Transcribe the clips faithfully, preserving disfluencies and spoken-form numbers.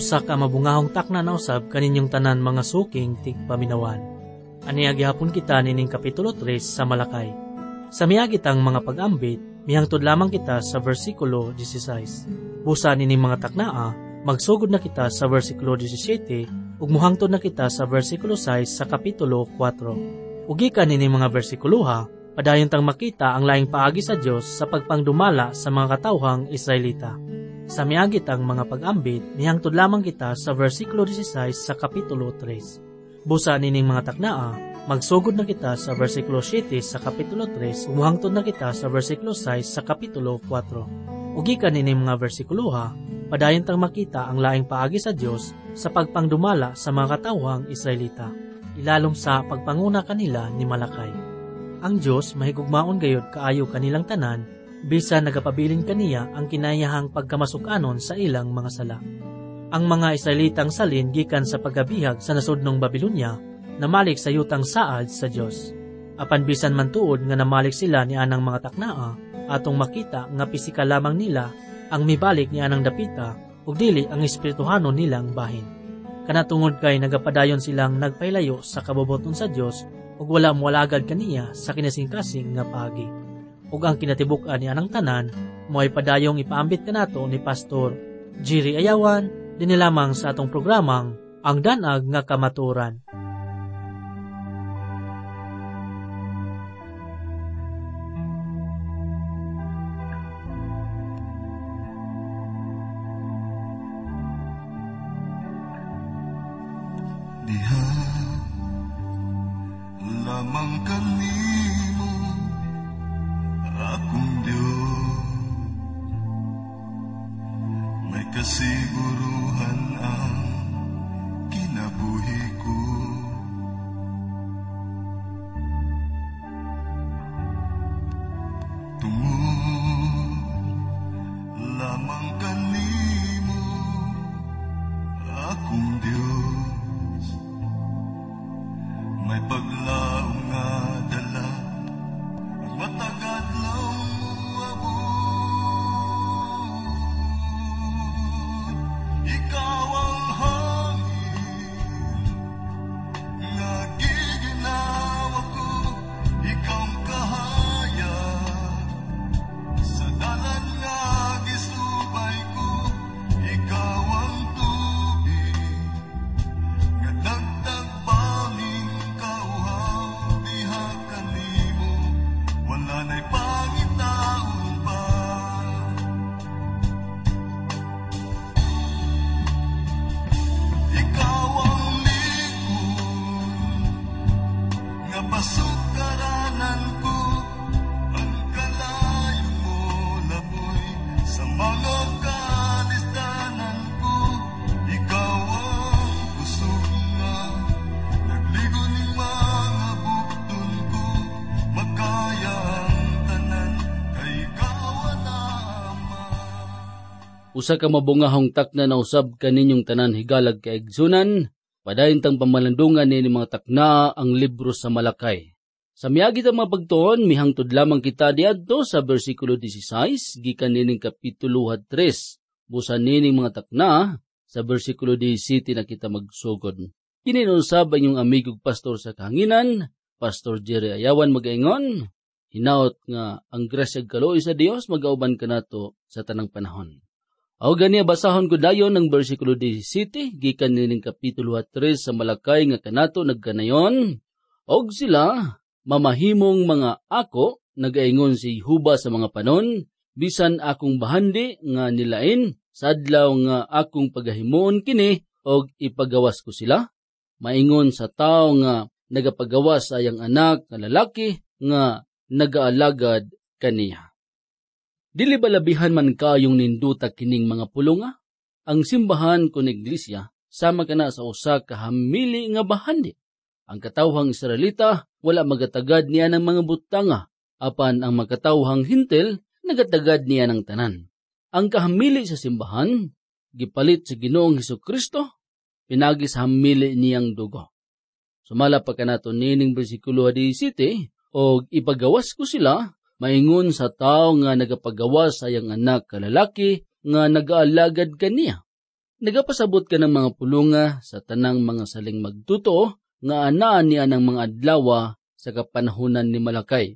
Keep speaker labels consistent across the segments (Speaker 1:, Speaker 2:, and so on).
Speaker 1: Usa ka mabungahong takna na usab kaninyong tanan mga suking tigpaminawan. Aniya gihapon kita nining kapitulo tres sa Malakay. Sa miagitang mga pag-ambit, mihangtod lamang kita sa versikulo disisays. Busa nining mga taknaa, magsugod na kita sa versikulo disisyete ug muhangtod na kita sa versikulo sais sa kapitulo kwatro. Ugikan nining mga versikuluha, padayon tang makita ang laing paagi sa Dios sa pagpangdumala sa mga katawhang Israelita. Sa miagit ang mga pag-ambit, mihangtod lamang kita sa versikulo disisays sa kapitulo tres. Busa nining mga taknaa, magsugod na kita sa versikulo siyete sa kapitulo tres, umuhangtod na kita sa versikulo sais sa kapitulo kwatro. Ugikan nining mga versikuluha, padayon tang makita ang laing paagi sa Dios sa pagpangdumala sa mga katawhang Israelita, ilalom sa pagpanguna kanila ni Malakay. Ang Dios mahigugmaon gayud kaayo kanilang tanan, bisan nagapabilin kaniya ang kinayahang pagkamasukanon sa ilang mga sala. Ang mga Israelitang salin gikan sa pagabihag sa nasudnong Babilonya, namalik sa yutang saad sa Dios. Apan bisan man tuod nga namalik sila ni anang mga taknaa, atong makita nga pisikal lamang nila ang mibalik ni anang dapita, ug dili ang espirituhanon nilang bahin. Kanatungod kay nagapadayon silang nagpailayo sa kaboboton sa Dios, ug wala moalagad kaniya sa kinasingkasing nga paagi. Ug ang kinatibuk-an ni anang tanan, mo'y padayong ipaambit kanato ni Pastor Jerry Ayawan, dinhi lamang sa atong programang Ang Danag nga Kamaturan.
Speaker 2: Diha lamang kanimo akong Diyos, may kasiguruhan ang kinabuhi ko. Tungod lamang kanimo akong Diyos, may paglaong nga dala, matagad lang muabot. Ikaw ang hangin nga giginawa ko, ikaw ang kahayag sa dalan nga gisubay ko, ikaw ang tubig nga dagdag banging kauhaw. Diha kanimo wala na'y pangitaon pa. Ikaw ang likod nga pasukaranan ko, ang kalayo mo laboy sa mga kalisdanan ko. Ikaw ang kusog nga nagligo ning mga bukton ko, magkaya ang tanan kay ikaw na Ama.
Speaker 3: Usa ka mabungahong takna na usab kaninyong tanan higalag kaigsunan, padayon tang pamalandungan ni mga takna ang libro sa Malakay. Sa miagi ta mga pagtuon, mihangtod lamang kita diadto sa bersikulo disisays, gikan nining kapitulo tres. Busa nining mga takna, sa bersikulo disiyete na kita magsugod. Kininusab ang inyong amigog pastor sa kahanginan, Pastor Jerry Ayawan magaingon, hinaot nga ang grasya kaloy sa Dios magauban kanato sa tanang panahon. Aw gani basahon ko dayon ng bersikulo disiyete gikan nining kapitulo tres sa Malakay nga kanato nagkanayon, og sila mamahimong mga ako nagaingon si Huba sa mga panon, bisan akong bahandi nga nilain sadlaw nga akong pagahimuon kini og ipagawas ko sila. Maingon sa tao nga nagapagawas sa iyang anak nga lalaki nga nagaalagad kaniya. Dili balabihan man kayong ninduta kining mga pulonga? Ang simbahan kon iglesia sama kana sa usa ka hamili nga bahandi. Ang katawhang Israelita wala magatagad niya ng mga butanga, apan ang makatawhang hintel nagatagad niya ng tanan. Ang kahamili sa simbahan gipalit sa Ginoong Hesukristo, pinagi sa hamili niyang dugo. Sumala pa kanato nining bersikulo disiyete, og ipagawas ko sila, maingon sa tao nga nagapagawas sa iyang anak ka lalaki nga nagaalagad kaniya. Nagapasabot ka ng mga pulunga sa tanang mga saling magtuto nga anaan niya ng mga adlawa sa kapanahunan ni Malakay.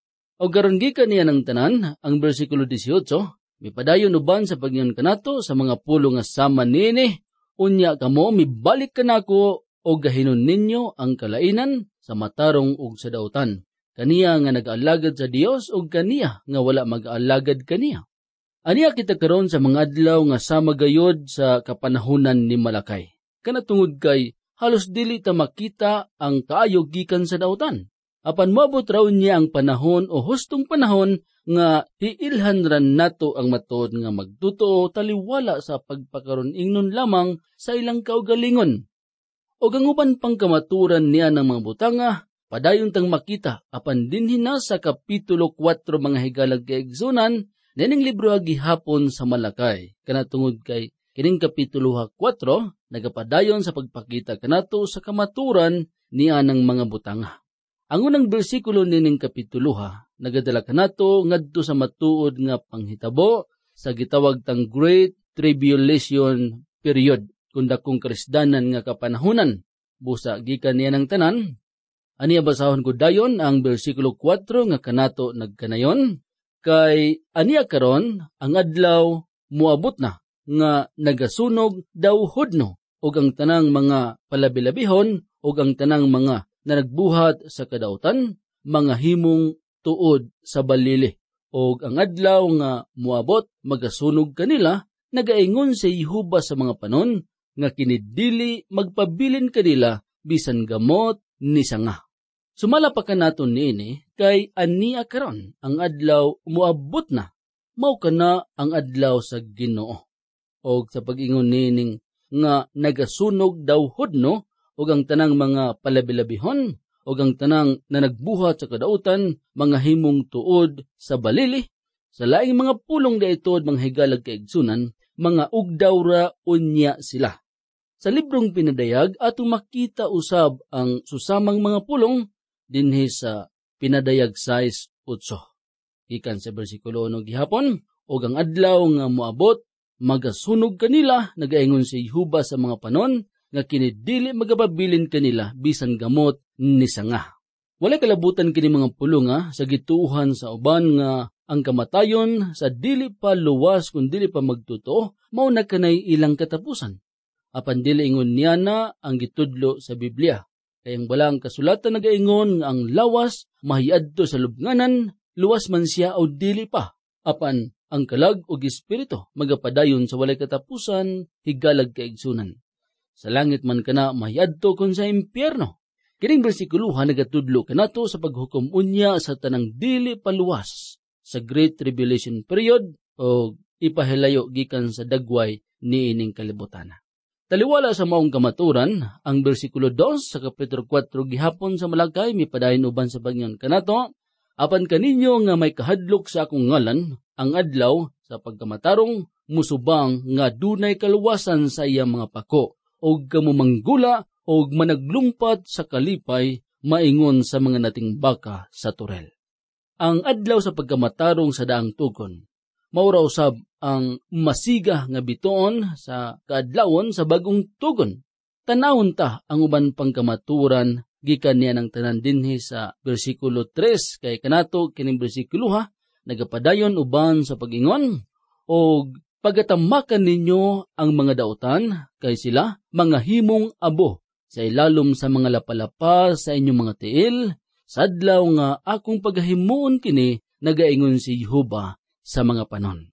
Speaker 3: O garon gikan niya ng tanan, ang bersikulo eighteen, mipadayon uban sa pagnion kanato sa mga pulo nga sama nini, unya kamo mibalik kanako o gahinon ninyo ang kalainan sa matarong ug sa dautan. Kaniya nga nag-aalagad sa Dios ug kaniya nga wala mag-aalagad kaniya. Aniya kita karon sa mga adlaw nga sama gayod sa kapanahunan ni Malakay. Kanatungod kay halos dili ta makita ang kaayo gikan sa dautan. Apan moabot raw niya ang panahon o hustong panahon nga tiilhan ran nato ang matuod nga magtuto taliwala sa pagpakaron ingnon lamang sa ilang kaugalingon. O ganguban pang kamaturan niya ng mga butanga, padayon tang makita apan dinhi na sa kapitulo four mga higalag kay igsunan, nining libro gihapon sa Malakay. Kanatungod kay kining kapitulo four nagapadayon sa pagpakita kanato sa kamaturan niya ng mga butanga. Ang unang bersikulo nining kapituluha, nagadala kanato ngadto sa matuod nga panghitabo sa gitawag tang Great Tribulation Period, kung dakong karisdanan nga kapanahunan. Busa gikan niya ng tanan. Aniya basahon ko dayon ang bersikulo four nga kanato nagkanayon, kay aniya karon ang adlaw muabot na nga nagasunog daw hudno ug ang tanang mga palabilabihon ug ang tanang mga na nagbuhat sa kadautan, mga himong tuod sa balili. O ang adlaw nga muabot, magasunog kanila, nagaingon sa Yehoba sa mga panon, nga kinidili magpabilin kanila, bisan gamot ni sanga. Sumala pa ka naton niini, kay aniya karon ang adlaw muabot na, mao kana ang adlaw sa Ginoo. O sa pag-ingon nining nga nagasunog daw hudno, o ang tanang mga palabilabihon, o ang tanang na nagbuhat sa kadautan, mga himong tuod sa balili, sa laing mga pulong da itod mga higalag kaigsunan, mga ugdaw ra unya sila. Sa librong pinadayag, atong makita usab ang susamang mga pulong, dinhi sa pinadayag size eight. Ikan sa bersikulo no gihapon, o ang adlaw nga moabot, magasunog kanila, nagaingon si Yehoba sa mga panon, nga kinidili magapabilin kanila bisan gamot ni sanga. Walay kalabutan kini mga pulunga sa gituhan sa uban nga ang kamatayon sa dili pa luwas kung dili pa magtuto, mao na kanay ilang katapusan. Apan dili ingon niya na ang gitudlo sa Biblia. Kayang balang kasulatan nagaingon nga ang lawas mahiadto sa lubnganan, luwas man siya o dili pa. Apan ang kalag o espiritu magapadayon sa walay katapusan, higalag kaigsunan. Sa langit man kana mahiyadto kon sa impyerno. Kining bersikuluhan nagatudlo kanato sa paghukom unya sa tanang dili paluwas sa Great Tribulation Period o ipahilayo gikan sa dagway niining kalibutan. Taliwala sa maong kamaturan, ang bersikulo two sa kapitulo four gihapon sa Malakay mipadayon uban sa pagnion kanato, apan kaninyo nga may kahadlok sa akong ngalan, ang adlaw sa pagkamatarong musubang nga dunay kaluwasan sa iyang mga pako. Og kamumanggula og managlumpat sa kalipay maingon sa mga nating baka sa turel. Ang adlaw sa pagkamatarong sa daang tugon, maura usab ang masiga nga bituon sa kaadlawon sa bagong tugon. Tanawon ta ang uban pang kamaturan gikan niya ng tanan dinhi sa bersikulo three kay kanato kining bersikulo nagapadayon uban sa pag-ingon og pagatamakan ninyo ang mga dautan, kay sila mga himong abo, sa ilalom sa mga lapalapa sa inyong mga tiil, sadlaw nga akong paghahimuon kini, nagaingon si Yehoba sa mga panon.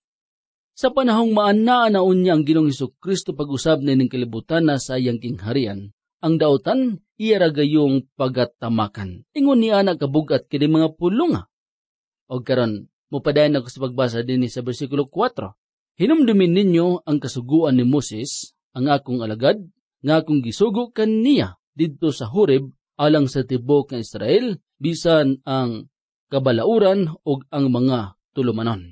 Speaker 3: Sa panahong maana na unya ang Ginoong Hesukristo pag-usab na ining kalibutan na sa iyang kingharian, ang dautan iya ragayong pagatamakan. Ingon niya na kabugat kini mga pulunga. O karon, mupadayon ako sa pagbasa din sa bersikulo four. Hinumdumin ninyo ang kasuguan ni Moses, ang akong alagad, nga akong gisugo kaniya didto sa Horeb alang sa tibok ng Israel, bisan ang kabalauran o ang mga tulumanon.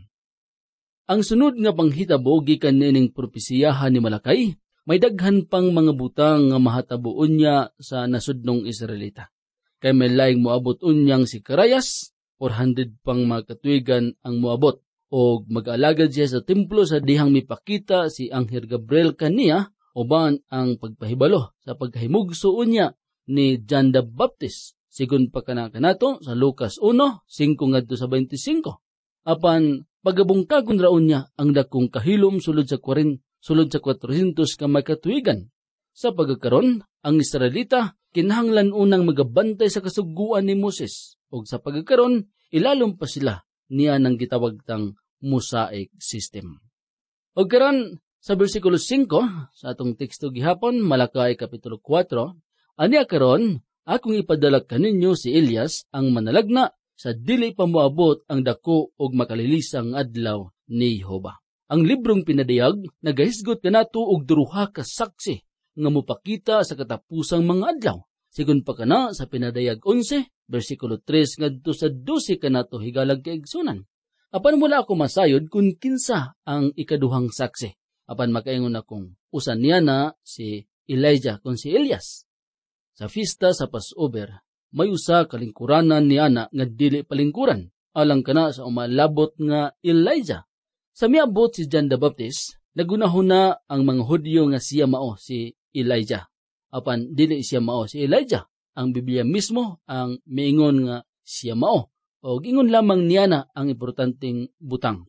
Speaker 3: Ang sunod nga panghitabo gikan nining propesiyahan ni Malakay, may daghan pang mga butang nga mahatabuon niya sa nasudnong Israelita. Kay may laing moabot unyang si Karayas, four hundred pang mga katuigan ang moabot. o mag-alagad siya sa templo sa dihang mipakita si Anghel Gabriel kaniya uban ang pagpahibalo sa pagkahimugso niya ni John the Baptist. Sigun pa kana kanato sa Lucas one, five ngadto sa twenty-five. Apan pagabungkagon raon niya ang dakong kahilom sulod sa forty sulod sa four hundred ka makatuigan. Sa pagkakaron, ang Israelita kinahanglan unang magabantay sa kasuguan ni Moses ug sa pagkakaron ilalom pa sila niya ng gitawag tang Mosaic system. Og karon sa bersikulo five sa atong teksto gihapon Malakay kapitulo four, ania karon akong ipadala kaninyo si Elias ang manalagna sa dili pa moabot ang dako og makalilisang adlaw ni Jehova. Ang librong pinadayag nagahisgot kanato og duruha ka saksi nga mopakita sa katapusang mga adlaw. Sigun pa kana sa pinadayag eleven, bersikulo three ngadto sa twelve kanato higalag kaigsunan. Apan mula ako masayod kung kinsa ang ikaduhang saksi. Apan makaingon akong usan niya na si Elijah kung si Elias. Sa fiesta sa Passover, may usa kalingkuranan ni ana nga dili palingkuran alang kana sa umalabot nga Elijah. Sa miabot si John the Baptist, nagunahon na ang mga Hudyo nga siya mao si Elijah. Apan dili siya mao si Elijah. Ang Biblia mismo ang miingon nga siya mao. O gingon lamang niya na ang importanteng butang.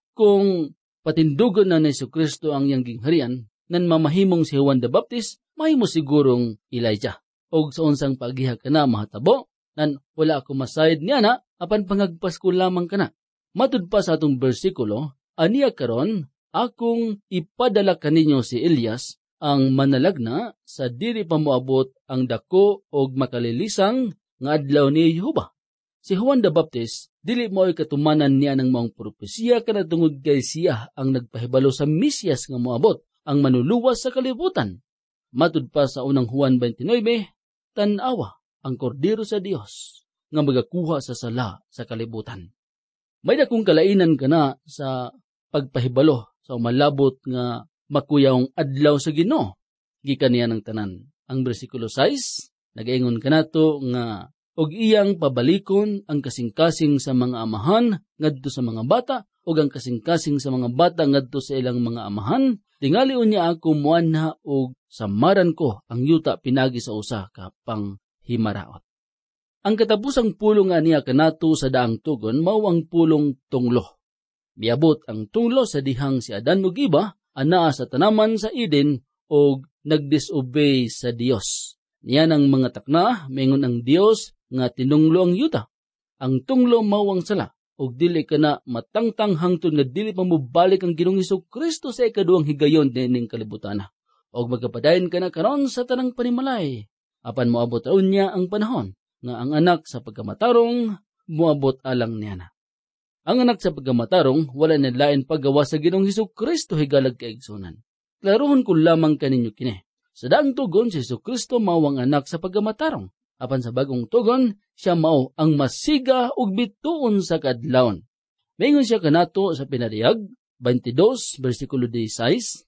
Speaker 3: Kung patindugan na ni Jesucristo ang iyang gingharian, nan mamahimong si Juan the Baptist, mahimo sigurong Elijah. O sa unsang pagiha ka na mahatabo, nan wala ako masayad niya na, apan pangagpas ko lamang ka na. Matud pa sa atong bersikulo, aniya karon, akong ipadala kaninyo si Elias, ang manalagna sa diri pa moabot ang dako og makalilisang nga adlaw ni Jehova. Si Juan the Baptist, dili mo'y katumanan niya ng maong propesya kana tungod kay siya ang nagpahibalo sa Mesias nga moabot, ang manuluwas sa kalibutan. Matud pa sa unang Juan twenty-nine, tan-awa ang kordero sa Dios nga magakuha sa sala sa kalibutan. May dakong kalainan kana sa pagpahibalo sa umalabot nga makuyawng adlaw sa Ginoo. Gikan niya ng tanan. Ang bersikulo six, nagaingon kanato nga og iyang pabalikon ang kasing-kasing sa mga amahan ngadto sa mga bata ug ang kasing-kasing sa mga bata ngadto sa ilang mga amahan. Tingali unya ako muanha og samaran ko ang yuta pinagi sa usa ka panghimaraot. Ang katapusang pulong nga niya kanato sa daang tugon mao ang pulong tunglo. Miabot ang tunglo sa dihang si Adan ug Eva anaa sa tanaman sa Eden og nagdisobey sa Dios. Niya ng mga takna mingon ang Dios nga tinunglo ang yuta. Ang tunglo mao ang sala og dili kana matangtang hangtod nga dili pa mobalik ang Ginoong Hesukristo sa ikaduhang higayon dining kalibutan. Og magapadayon kana karon sa tanang panimalay. Apan moabot raon niya ang panahon nga ang anak sa pagkamatarong moabot alang niya na. Ang anak sa pagkamatarong wala na lain paggawa sa Ginoong Hesukristo higalag kaigsunan. Klarohon ko lamang kaninyo kini. Sa daang tugon si Hesukristo mao ang anak sa pagkamatarong. Apan sa bagong tugon, siya mao ang masiga ug bituon sa kadlawon. Mayngon siya kanato sa pinadayag twenty-two bersikulo sixteen,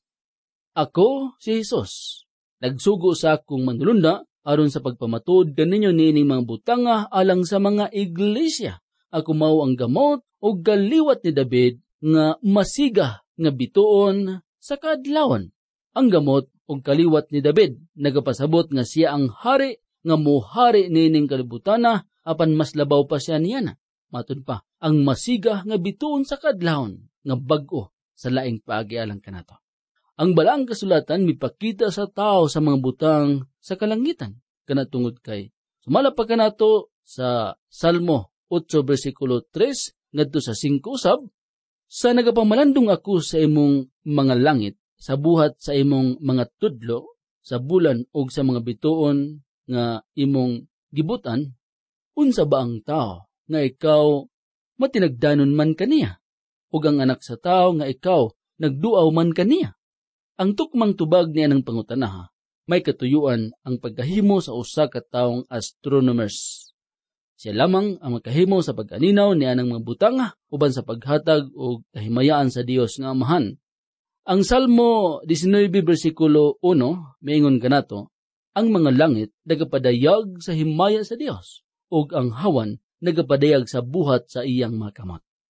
Speaker 3: Ako si Jesus, nagsugo sa akong manulunda aron sa pagpamatud kaninyo niining mga butanga alang sa mga iglesia. Ako mao ang gamot ug galiwat ni David nga masiga nga bituon sa kadlawon. Ang gamot ug kaliwat ni David nagapasabot nga siya ang hari nga mohari nining kalibutana apan mas labaw pa siya niana. Matud pa, ang masiga nga bituon sa kadlawon nga bag-o sa laing paagialang kanato. Ang balaang kasulatan mipakita sa tao sa mga butang sa kalangitan kanatungod kay sumala pa kanato sa Salmo eight bersikulo three ngadto sa five usab, sa nagapamalandong ako sa imong mga langit sa buhat sa imong mga tudlo sa bulan ug sa mga bituon nga imong gibutan, unsa ba ang tao nga ikaw matinagdanon man kaniya, ug ang anak sa tao nga ikaw nagduaw man kaniya. Ang tukmang tubag niya ng pangutanaha, may katuyuan ang pagkahimo sa usa ka taong astronomers. Siya lamang ang makahimo sa pag-aninaw niya ng mga butang uban sa paghatag o kahimayaan sa Dios nga Amahan. Ang Salmo nineteen bersikulo one miingon kanato, ang mga langit nagapadayag sa himaya sa Dios, ug ang hawan nagapadayag sa buhat sa iyang mga kamot.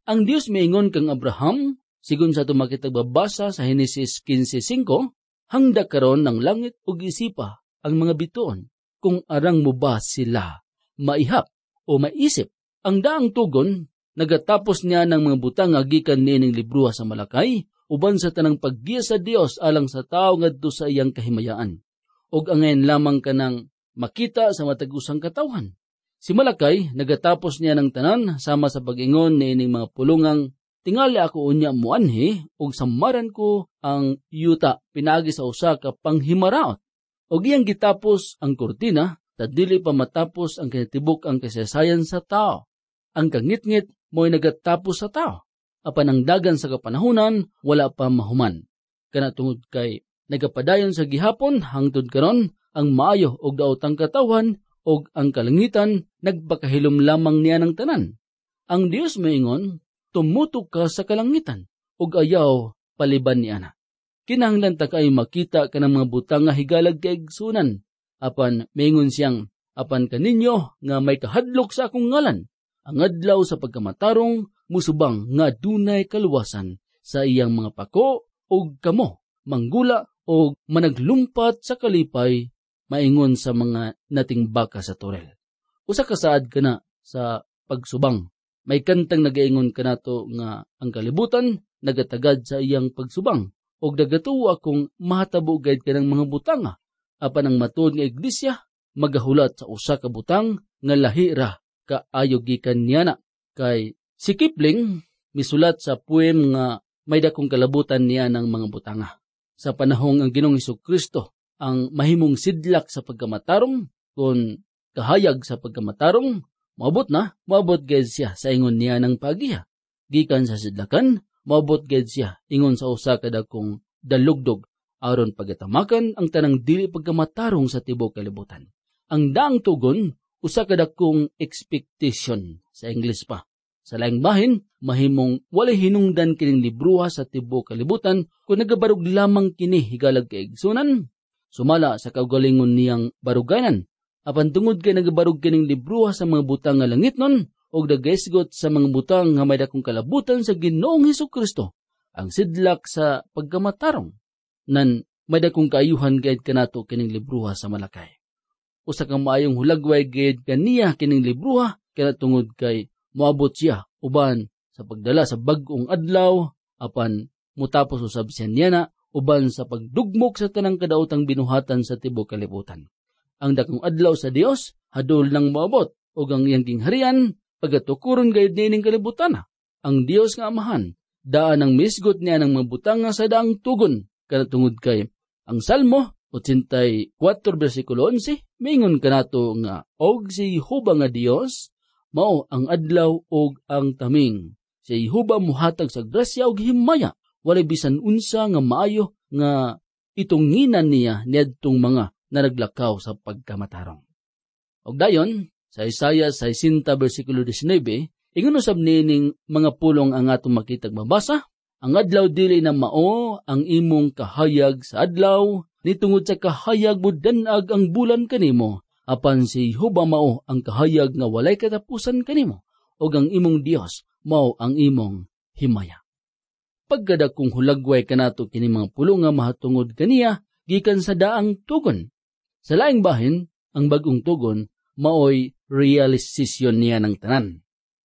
Speaker 3: Ang Dios miingon kang Abraham, sigun sa tumakitagbabasa sa Henesis fifteen five, hangda karon ng langit ug isipa ang mga bituon, kung arang mo ba sila maihap o maisip. Ang daang tugon, nagatapos niya ng mga butang agikan niining libruha sa Malakay, uban sa tanang paggiya sa Dios alang sa tao ngadto sa iyang kahimayaan. Og angayon lamang kanang makita sa matag-usang katawhan. Si Malakay, nagatapos niya ng tanan sama sa pag-ingon niining mga pulungang, tingali ako unya muanhi og samaran ko ang yuta pinagi sa usa ka panghimaraot. Og iyang gitapos ang kurtina, tad dili pa matapos ang kinatibuk ang kasaysayan sa tao. Ang kangitngit mo'y nagatapos sa tao. Apan ang dagan sa kapanahunan, wala pa mahuman. Kana tungod kay nagapadayon sa gihapon hangtod karon ang maayo og daotang katawhan og ang kalangitan nagpakahilom lamang niya ng tanan. Ang Dios maingon, tumutok ka sa kalangitan og ayaw paliban niana. Kinahanglan ta kay makita kanang mga butang nga higalag kay igsunan. Apan maingon siyang, apan kaninyo nga may kahadlok sa akong ngalan, ang adlaw sa pagkamatarong musubang nga dunay kaluwasan sa iyang mga pako og kamo, manggula og managlumpat sa kalipay, maingon sa mga natingbaka sa turel. Usa kasaad kana sa pagsubang. May kantang nagaingon kanato nga ang kalibutan nagatagad sa iyang pagsubang og nagatuwa akong mahatabo gayud kanang mga butanga. Apan ang matuod nga iglesia magahulat sa usa ka butang nga lahira kaayo gikan niyana. Kay si Kipling misulat sa poem nga may dakong kalabutan niya ng mga butanga. Sa panahong ang Ginoong Hesukristo ang mahimong sidlak sa pagkamatarong, kung kahayag sa pagkamatarong, maabot na, maabot gayud siya sa ingon niya ng pagiha. Gikan sa sidlakan, maabot gayud siya ingon sa usa ka dakong dalugdog aron pagatamakan ang tanang dili pagkamatarong sa tibuok kalibutan. Ang daang tugon, usa ka dakong expectation sa English pa. Sa laing bahin, mahimong walay hinungdan kining libruha sa tibuok kalibutan kung nagabarug lamang kini higalag kay igsunan, sumala sa kaugalingon niyang baruganan. Apan tungod kay nagabarug kining libruha sa mga butang nga langit nun, og nagaisgot sa mga butang nga may dakong kalabutan sa Ginoong Hesukristo, ang sidlak sa pagkamatarong, nan may dakong kaayuhan gayud kanato kining libruha sa Malakay. Usa ka maayong hulagway gayud kaniya kining libruha, kaya tungod kay moabot siya uban sa pagdala sa bag-ong adlaw, apan mutapos usab siya niyana uban sa pagdugmok sa tanang kadaotang binuhatan sa tibuok kalibutan. Ang dakong adlaw sa Dios hadol nang moabot ug ang iyang gingharian pagatukuron gayud niining kalibutan. Ang Dios nga Amahan daan ang misgot niya ng mga butang nga sa daang tugon, kana tungod kay ang Salmo eighty-four bersikulo eleven mingon kanato nga og si Jehova nga Dios mao ang adlaw og ang taming. Si Jehova muhatag sa grasya og himaya, walay bisan unsa nga maayo nga itunginan niya niadtong mga naraglakaw sa pagkamatarong. Og dayon sa Isaiah sixty bersikulo nineteen, ingon usab nining mga pulong ang atong makitag mabasa, ang adlaw dili na mao ang imong kahayag sa adlaw, nitungod sa kahayag mo danag ang bulan kanimo. Apan si Jehova mao ang kahayag nga walay katapusan kanimo, og ang imong Dios mao ang imong himaya. Pagkadakong hulagway kanato kini mga pulong nga mahatungod kaniya gikan sa daang tugon. Sa laing bahin, ang bagong tugon maoy realisasyon niya ng tanan.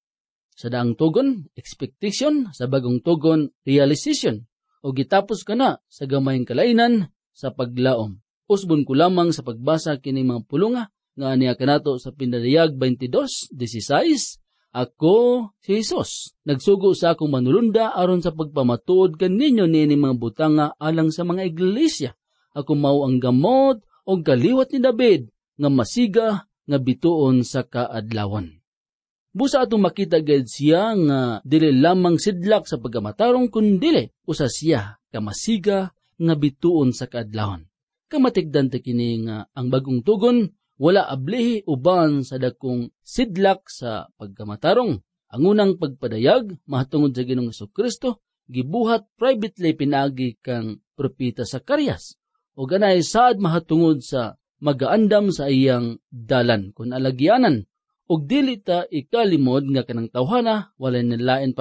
Speaker 3: Sa daang tugon, expectation; sa bagong tugon, realization. O gitapos ka na sa gamayng kalainan sa paglaom. Usbon ko lamang sa pagbasa kini mga pulunga nga aniya kanato sa Pinadayag twenty-two sixteen. Ako si Jesus, nagsugo sa akong manulunda aron sa pagpamatuod kaninyo nini mga butanga alang sa mga iglesia. Ako mao ang gamot o kaliwat ni David nga masiga nga bituon sa kaadlawan. Busa atong makita gayud siya nga dili lamang sidlak sa pagkamatarong kundili usa siya kamasiga nga bituon sa kaadlawan. Kamatigdan ta kini nga ang bagong tugon wala ablihi uban sa dakong sidlak sa pagkamatarong. Ang unang pagpadayag mahatungod sa Ginoong Hesukristo gibuhat privately pinagi kang propeta Zacarias, o ganay saad mahatungod sa magaandam sa iyang dalan kun alagyanan, og dili ta ikalimod nga kanang tawhana walay nilain pa.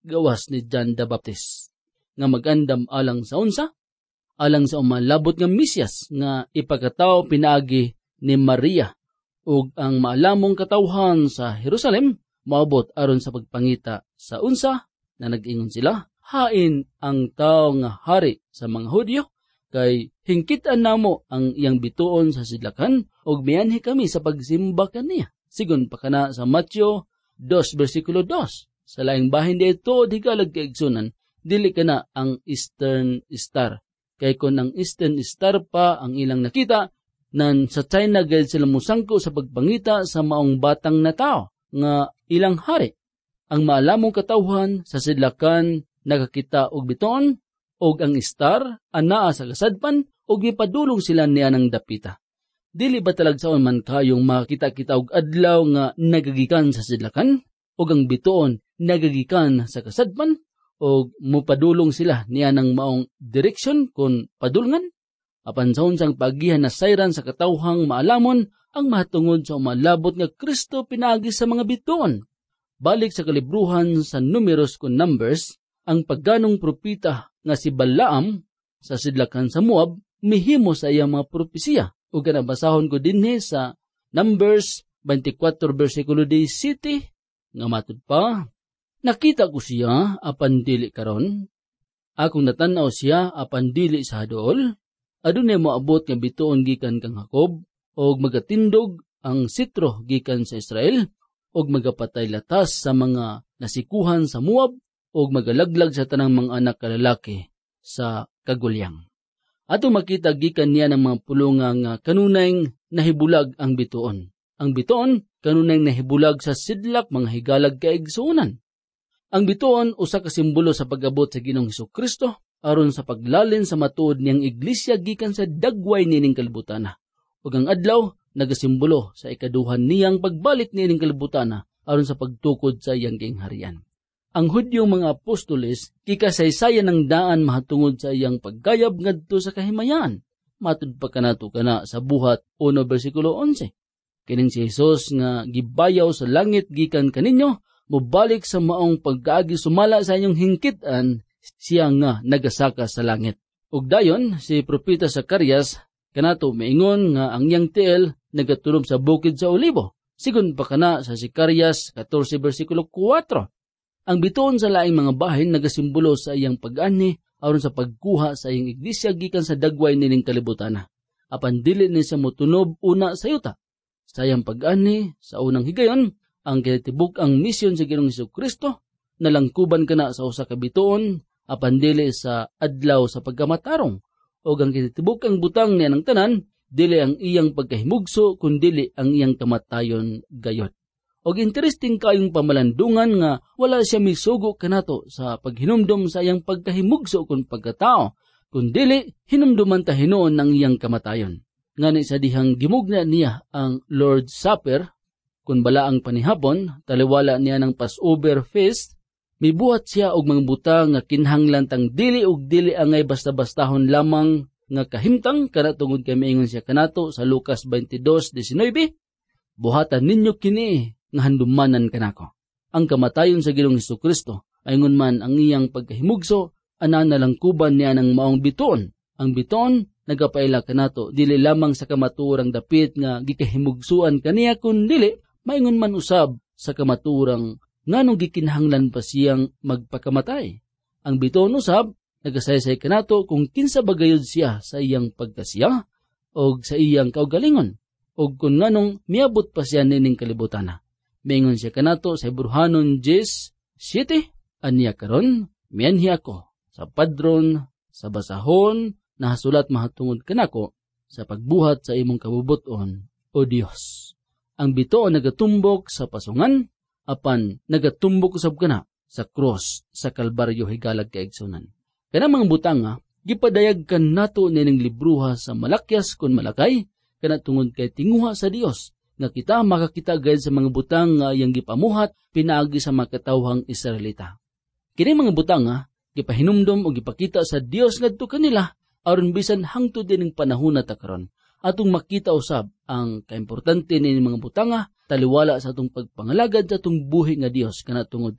Speaker 3: gawas ni John the Baptist nga magandam alang sa unsa, alang sa umalabot nga Mesyas nga ipakatawo pinaagi ni Maria ug ang maalamong katawhan sa Jerusalem maabot aron sa pagpangita sa unsa na nag-ingon sila, hain ang tao nga hari sa mga Hudyo kay hingkit-an namo ang iyang bituon sa sidlakan ug mianhi kami sa pagsimba kaniya. Sigon pa kana sa Mateo two versikulo two. Sa laing bahin dito higalag kaigsunan, dili kana ang Eastern Star. Kay kung ang Eastern Star pa ang ilang nakita, nan sa China gayud sila musangko sa pagpangita sa maong batang na tao nga ilang hari. Ang maalamong katawhan sa sidlakan nakakita og bituon og ang star anaa sa kasadpan og gipadulong sila niya ng dapita. Dili ba talagsaon man kayong makita-kita og adlaw nga nagagikan sa sidlakan og ang bituon nagagikan sa kasadpan og mupadulong sila niya ng maong direksyon kon padulngan? Apan sa unsang paagihan na sayran sa katawhang maalamon ang mahatungod sa umalabot nga Kristo pinaagi sa mga bituon. Balik sa kalibruhan sa Numeros kon Numbers, ang pagganong propita nga si Balaam sa sidlakan sa Moab mihimo sa iyang mga propesiya. Ug kanabasahon ko dinhi sa Numbers twenty-four versikulo seventeen nga matud pa, nakita ko siya apan dili karon, akong natanaw siya apan dili sa haduol, adunay moabot nga bituon gikan kang Jacob og magatindog ang sitro gikan sa Israel og magapatay latas sa mga nasikuhan sa Moab og magalaglag sa tanang mga anak kalalaki sa kagulyang. Ato makita gikan niya ng mga pulunga nga kanunay nahibulag ang bituon. Ang bituon kanunay nahibulag sa sidlak mga higalag kaigsuonan. Ang bituon usa ka simbolo sa pag-abot sa Ginoong Hesukristo aron sa paglalin sa matuod niyang iglesia gikan sa dagway nining kalibutana. Ug ang adlaw nagasimbolo sa ikaduhan niyang pagbalik nining kalibutana aron sa pagtukod sa iyang gingharian. Ang Hudyong mga apostoles kikasaysayan ng daan mahatungod sa iyang paggayab ngadto sa kahimayan. Matud pa kanato kana sa Buhat one versikulo eleven. Kining si Jesus nga gibayaw sa langit gikan kaninyo, mobalik sa maong pagkaagi sumala sa inyong hingkit-an, siya nga nagasaka sa langit. Ug dayon si propeta Zacarias kanato maingon nga ang iyang tiil nagatulob sa bukid sa Olibo. Sigon pa kana sa Zacarias fourteen versikulo four. Ang bituon sa laing mga bahin nagasimbolo sa iyang pag-ani aron sa pagkuha sa iyang iglesia gikan sa dagway nining kalibutana. Apan dili ni sa motunob una sa yuta. Sa iyang pag-ani sa unang higayon, ang kinatibuk ang misyon sa Ginoong Hesukristo nalangkuban kana sa usa ka bituon apan dili sa adlaw sa pagkamatarong. O ang kinatibuk ang butang niya ng tanan dili ang iyang pagkahimugso kundi ang iyang kamatayon gayot. Og interesting kayong pamalandungan nga wala siya misugo kanato sa paghinumdum sa iyang pagkahimugso kung pagkatao, kundili hinumduman ta hinuon ng iyang kamatayon. Ngani sa dihang gimugna niya ang Lord's Supper, kung bala ang panihapon, taliwala niya ng Passover feast, mibuhat siya og mga butang nga kinahanglan tang dili og dili angay basta-bastahon lamang nga kahimtang kana tungod kay miingon siya kanato sa Lucas twenty-two nineteen, buhatan ninyo kini nga handumanan kanako. Ang kamatayon sa Ginoong Hesukristo ayngon man ang iyang pagkahimugso ana nalangkuban niya ng maong bituon. Ang bituon nagapaila kanato dili lamang sa kamaturang dapit nga gikahimugsuan kaniya kundi maingon man usab sa kamaturang nganong gikinahanglan pa siyang magpakamatay. Ang bituon usab nagasaysay kanato kung kinsa bagayod siya sa iyang pagkasiya o sa iyang kaugalingon o kung nganong miabot pa siya nining kalibutana. Mingon siya kanato sa Hebrehanon ten seven, aniya karon mianhi ako sa padron sa basahon na hasulat mahatungod kanako sa pagbuhat sa imong kabubuton o Dios. Ang bituon nagatumbok sa pasungan apan nagatumbok usab kana sa cross sa Kalbaryo higalag kaigsunan. Kana mga butanga gipadayag kan nato nining libruha sa Malakyas kun Malakay kana tungod kay tinguha sa Dios nga kita makakita gayud sa mga butang nga iyang gipamuhat pinaagi sa mga katawhang Israelita. Kini mga butang nga gipahinumdom o gipakita sa Dios ngadto kanila aron bisan hangtod dining panahon na ta karon atong makita usab ang kaimportante ni mga butanga taliwala sa atong pagpangalagad sa atong buhi nga Dios kana tungod kay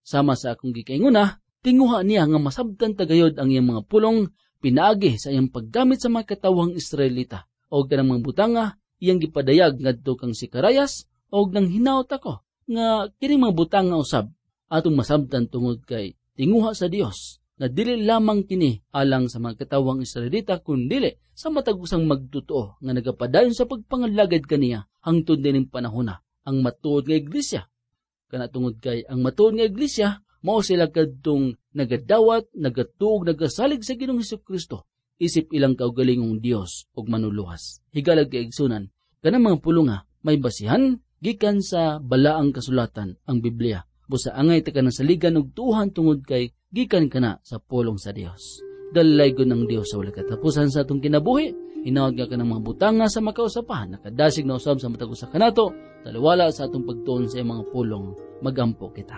Speaker 3: Sama sa akong gikainguna, tinguha niya nga masabtan tagayod ang iyang mga pulong pinaagi sa iyang paggamit sa mga katawang Israelita. O kanang mga butanga, iyang gipadayag ngadto kang si Karayas, o nang hinaot ako, nga kini mga butanga usab, atong masabtan tungod kay tinguha sa Dios, na dili lamang kini alang sa mga katawang Israelita, kundili sa matag usang magtotoo nga nagapadayon sa pagpangalagad kaniya hangtod dining panahona ang matuod nga iglesia. Kana tungod kay ang matuod nga iglesia mao sila kadtong nagadawat, nagatuog, nagasalig sa Ginoong Hesukristo isip ilang kaugalingong Dios ug manuluwas. Higalag kay igsunan, kanang mga pulunga may basihan gikan sa balaang kasulatan ang Biblia. Busa angay ta kanang saligan og tuhan tungod kay gikan kana sa pulong sa Dios. Dalaygon ng Dios sa wala katapusan sa atong kinabuhi. Hinaot nga kanang mga butanga sa makausapahan, nakadasig na usab sa matag usa kanato, taliwala sa atong pagtuon sa mga pulong, magampo kita.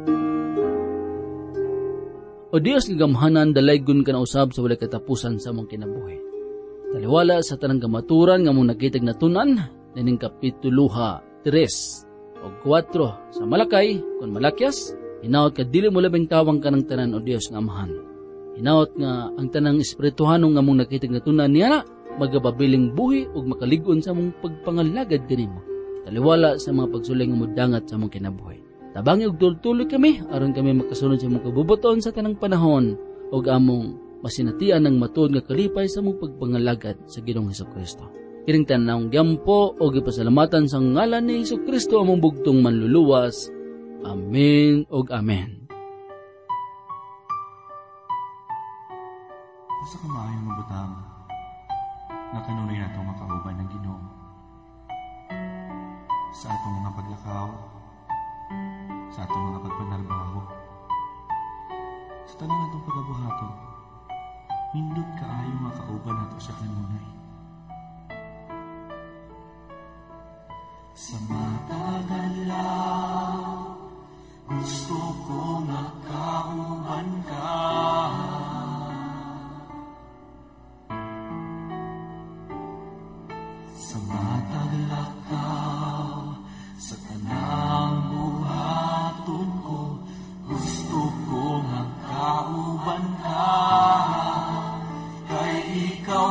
Speaker 3: O Dios nga gamhanan, dalaygon ka na usab sa wala katapusan sa among kinabuhi. Taliwala sa tanang kamaturan nga mong nakitag natunan, nining kapituluha tres o kwatro sa Malakay, kung Malakyas, hinaot ka dili mo labing tawang ka ng tanan o Dios nga amahan. Hinaot nga ang tanang espirituhanong nga mong nakitag natunan niya na, magababiling buhi ug makaligon sa mong pagpangalagad kanimo. Taliwala sa mga pagsulay nga mudangat sa mong kinabuhi. Tabangi og tultuloy kami aron kami makasunod sa mong kabubuton sa tanang panahon ug among masinatian ng matuod nga kalipay sa mong pagpangalagad sa Ginoong Hesukristo. Kining tanawng gyampo ug ipasalamatan sa ngalan ni Hesukristo among bugtong manluluwas. Amen ug amen.
Speaker 4: Sa kamayong mabutang na kanunay na itong makauban ng Ginoo sa atong mga paglakaw, sa atong mga pagpanarbaho, sa tanang atong pagabuhato, nindot kaayo makauban nato sa kanunay. Sa matagalaw, gusto ko nakauban ka. Sa mataglakaw, sa tanang buhaton ko, gusto ko magkauban ka, kay ikaw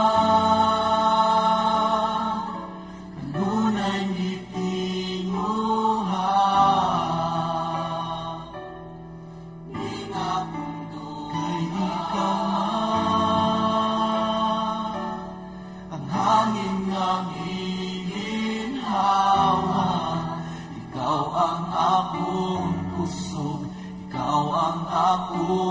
Speaker 4: man, kanunay gitinguha. Kay ikaw man, ang hangin ng iginhawa, ikaw ang akong kusog, ikaw ang akong